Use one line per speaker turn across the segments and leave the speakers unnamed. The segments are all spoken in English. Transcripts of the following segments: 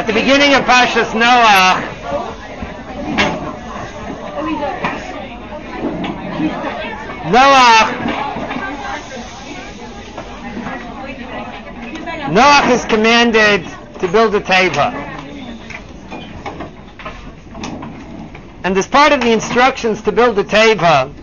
At the beginning of Parshas Noach, Noach is commanded to build a teva. And as part of the instructions to build a teva,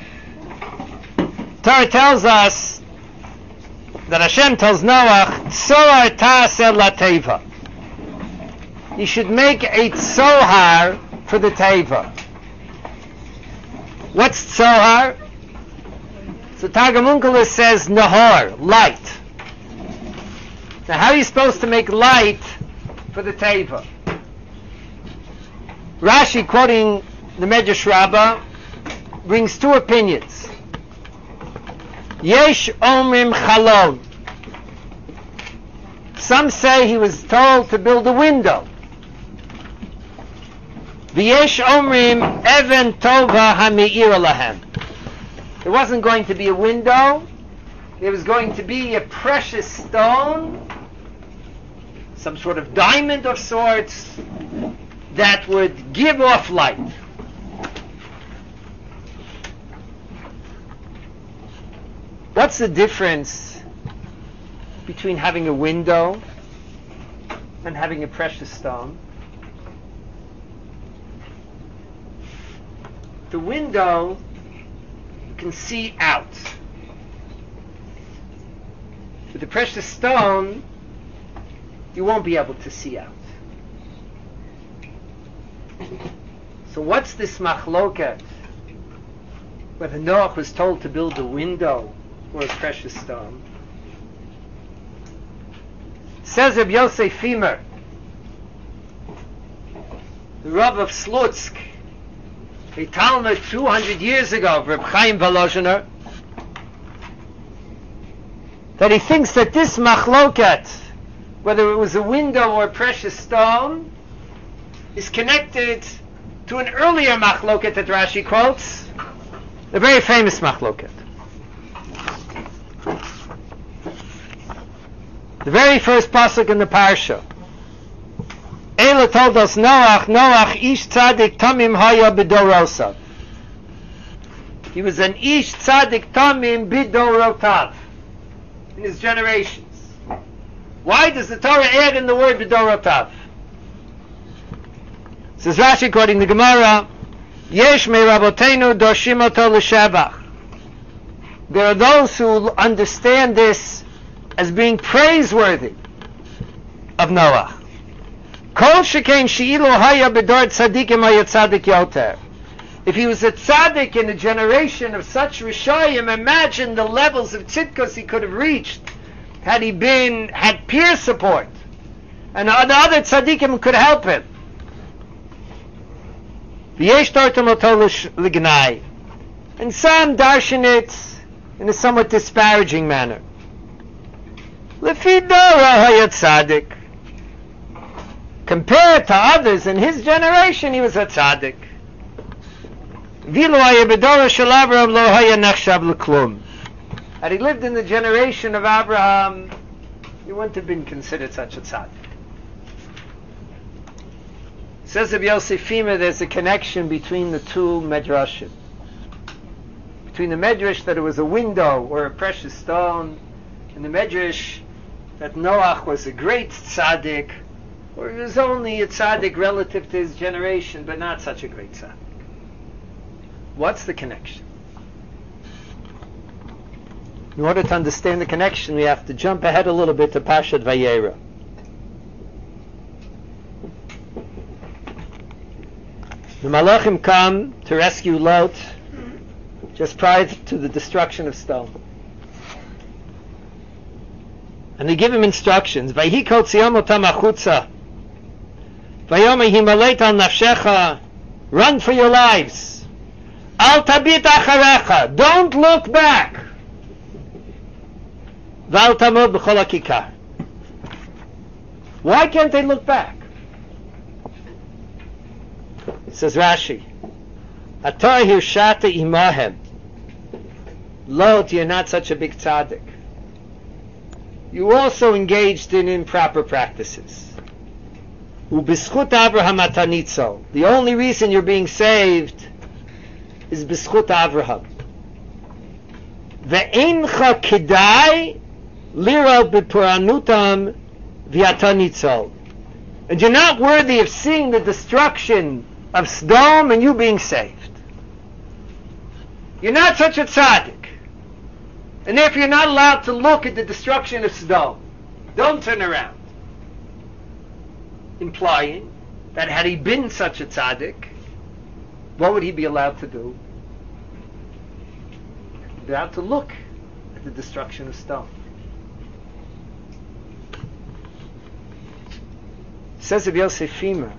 Torah tells us that Hashem tells Noach, Tzohar ta'aseh la-teva. You should make a tzohar for the teva. What's tzohar? So Targum Onkelos says nahar, light. Now how are you supposed to make light for the teva? Rashi, quoting the Medrash Rabbah, brings two opinions. Yesh omrim chalon. Some say he was told to build a window. V'yesh omrim even tova ha'me'ira lahem. There wasn't going to be a window. There was going to be a precious stone, some sort of diamond of sorts, that would give off light. What's the difference between having a window and having a precious stone? The window, you can see out. With the precious stone, you won't be able to see out. So what's this machloket? Whether Noach was told to build a window or a precious stone? Says Reb Yosef Fimer, the Rav of Slutsk, a Talmud 200 years ago of Reb Chaim Volozhiner, that he thinks that this machloket, whether it was a window or a precious stone, is connected to an earlier machloket that Rashi quotes, a very famous machloket. The very first pasuk in the parsha. Ela told us Noach ish tzadik tamim haya b'dorosav. He was an ish tzadik tamim b'dorotav, in his generations. Why does the Torah add in the word b'dorotav? Says Rashi, quoting the Gemara, Yesh me rabotenu dorshim oto l'shevach. There are those who understand this as being praiseworthy of Noah. Kol shekain she'ilu haya b'dor tzadikim haya tzadik yoter. If he was a tzaddik in a generation of such rishayim, imagine the levels of tzidkos he could have reached had he had peer support, and the other tzaddikim could help him. And some darshan it in a somewhat disparaging manner. Compared to others in his generation, he was a tzaddik. Had he lived in the generation of Abraham, he wouldn't have been considered such a tzaddik. Says of Yosef Fimer, there's a connection between the two medrashim. Between the medrash that it was a window or a precious stone, and the medrash that Noach was a great tzaddik, or he was only a tzaddik relative to his generation, but not such a great tzaddik. What's the connection? In order to understand the connection, we have to jump ahead a little bit to Parshat Vayera. The Malachim come to rescue Lot just prior to the destruction of Sodom. And they give him instructions. Vayhi kol tziyom otam achutza. Vayomer himaleit al nafshecha. Run for your lives. Al tabit acharecha. Don't look back. Val tamod b'chol hakikar. Why can't they look back? Says Rashi, Atah hirshata imahem. Lot, you're not such a big tzaddik. You also engaged in improper practices. U'bischut Avraham atanitzo. The only reason you're being saved is bischut Avraham. Ve'encha kedai lira b'puranutam v'atanitzo. And you're not worthy of seeing the destruction of Sodom and you being saved. You're not such a tzaddik. And therefore you're not allowed to look at the destruction of Sodom. Don't turn around. Implying that had he been such a tzaddik, what would he be allowed to do? He'd be allowed to look at the destruction of Sodom. Says of Yosef Fima,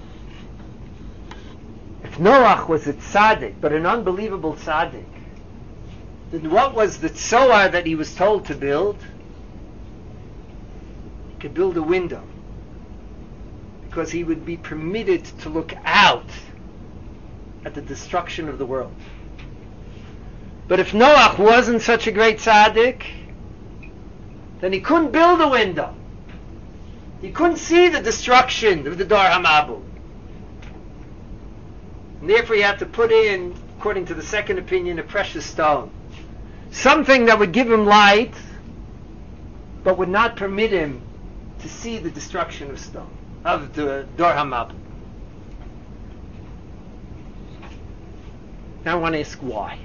if Noach was a tzaddik, but an unbelievable tzaddik, then what was the tzoar that he was told to build? He could build a window, because he would be permitted to look out at the destruction of the world. But if Noach wasn't such a great tzaddik, then he couldn't build a window. He couldn't see the destruction of the Dor HaMabul. And therefore you have to put in, according to the second opinion, a precious stone. Something that would give him light, but would not permit him to see the destruction of Sodom, of the Dor HaMabul. Now I want to ask why.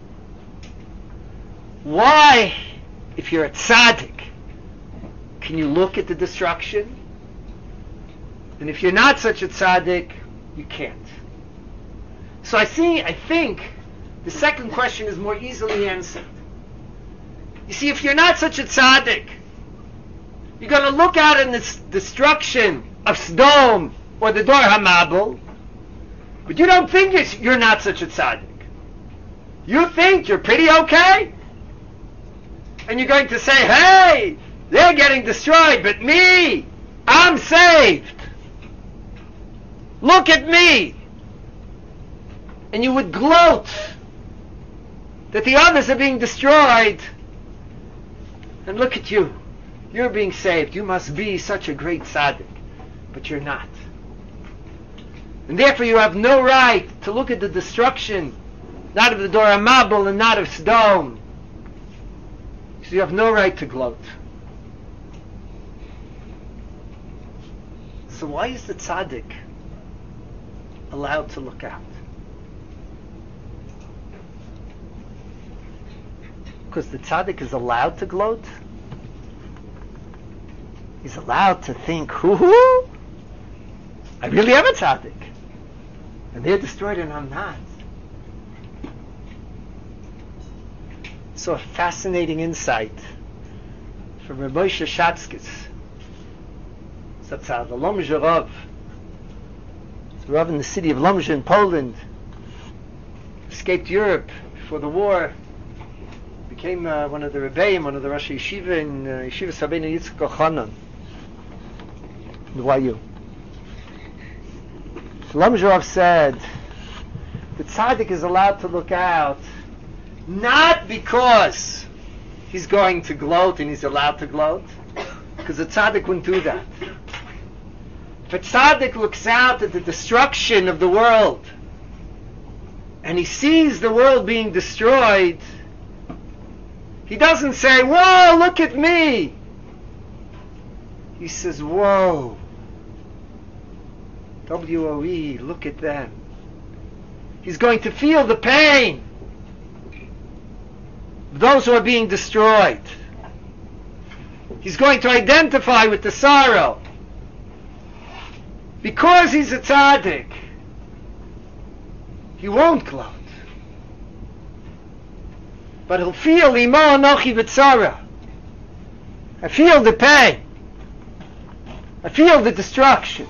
Why, if you're a tzaddik, can you look at the destruction? And if you're not such a tzaddik, you can't. So I think the second question is more easily answered. You see, if you're not such a tzaddik, you're going to look out in this destruction of Sodom or the Dor HaMabul, but you don't think you're not such a tzaddik. You think you're pretty okay? And you're going to say, hey, they're getting destroyed, but me, I'm saved. Look at me. And you would gloat that the others are being destroyed. And look at you. You're being saved. You must be such a great tzaddik. But you're not. And therefore you have no right to look at the destruction, not of the Dor HaMabul and not of Sodom. So you have no right to gloat. So why is the tzaddik allowed to look out? Because the tzaddik is allowed to gloat. He's allowed to think, hoo-hoo, I really am a tzaddik. And they're destroyed and I'm not. So a fascinating insight from Reb Moshe Shatzkis. That's the Lomzhe Rav. It's a Rav in the city of Lomzhe in Poland. Escaped Europe before the war. Became one of the Rebbeim, one of the Rosh Yeshiva in Yeshiva Sabbeinu Yitzchak Ochanan. Why you? Lomzhe Rav said, the tzaddik is allowed to look out, not because he's going to gloat and he's allowed to gloat, because the tzaddik wouldn't do that. If a tzaddik looks out at the destruction of the world, and he sees the world being destroyed, he doesn't say, whoa, look at me. He says, whoa, W-O-E, look at them. He's going to feel the pain of those who are being destroyed. He's going to identify with the sorrow. Because he's a tzaddik, he won't gloat. But he'll feel Imo Anochi B'tzara. I feel the pain. I feel the destruction.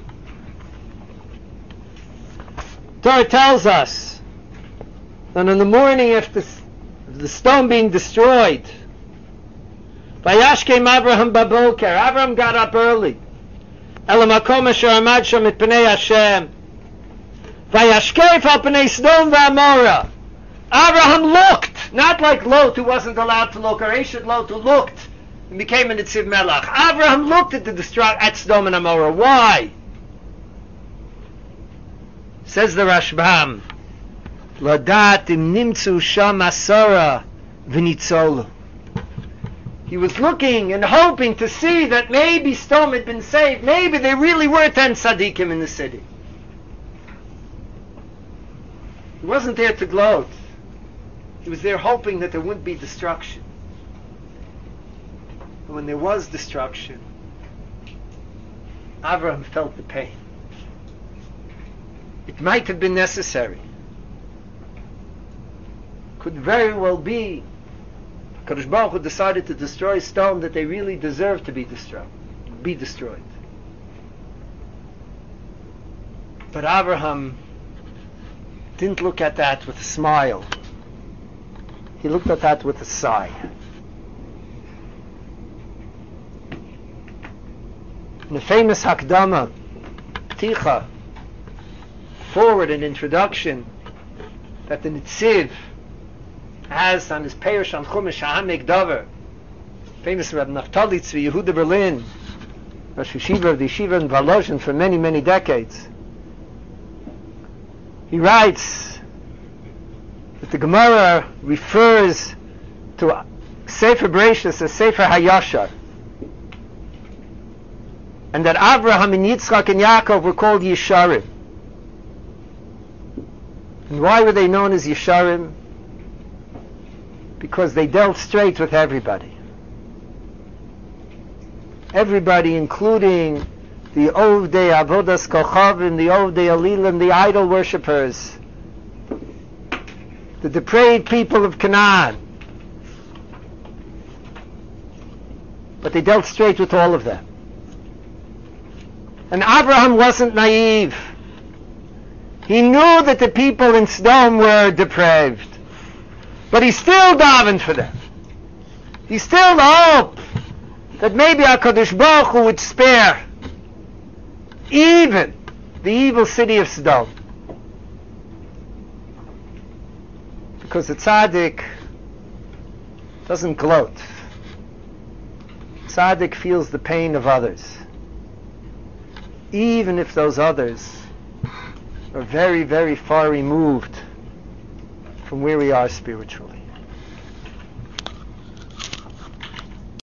Torah tells us that on the morning after the stone being destroyed, Vayash came Abraham Baboker. Abraham got up early. Elamakom asher amad sham et pnei Hashem. Vayashkef al pnei Sodom v'Amora. Abraham looked, not like Lot, who wasn't allowed to look, or Eshet Lot, who looked and became a Nitziv Melach. Abraham looked at the at Sodom and Amora. Why? Says the Rashbam, Ladat im nimtzu sham asara v'nitzolu. He was looking and hoping to see that maybe Sdom had been saved. Maybe there really were 10 tzaddikim in the city. He wasn't there to gloat. He was there hoping that there wouldn't be destruction. But when there was destruction, Avraham felt the pain. It might have been necessary. Could very well be Kadosh Baruch Hu decided to destroy Sdom that they really deserved to be destroyed. But Abraham didn't look at that with a smile. He looked at that with a sigh. In the famous Hakdama, Ticha, forward an introduction that the Nitziv has on his Perush on Chumash Ha'amek Davar, famous Rabbi Naftali Tzvi Yehuda Berlin, Rosh Yeshiva of the Yeshiva in Volozhin for many, many decades. He writes that the Gemara refers to Sefer Bereshis as Sefer HaYashar, and that Avraham and Yitzchak and Yaakov were called Yesharim. And why were they known as Yesharim? Because they dealt straight with everybody. Everybody, including the Ovdei Avodas Kochavim, the Ovdei Alilim, the idol worshippers, the depraved people of Canaan. But they dealt straight with all of them. And Abraham wasn't naive. He knew that the people in Sdom were depraved. But he still davened for them. He still hoped that maybe HaKadosh Baruch Hu would spare even the evil city of Sdom. Because the tzaddik doesn't gloat. Tzaddik feels the pain of others, even if those others are very, very far removed from where we are spiritually.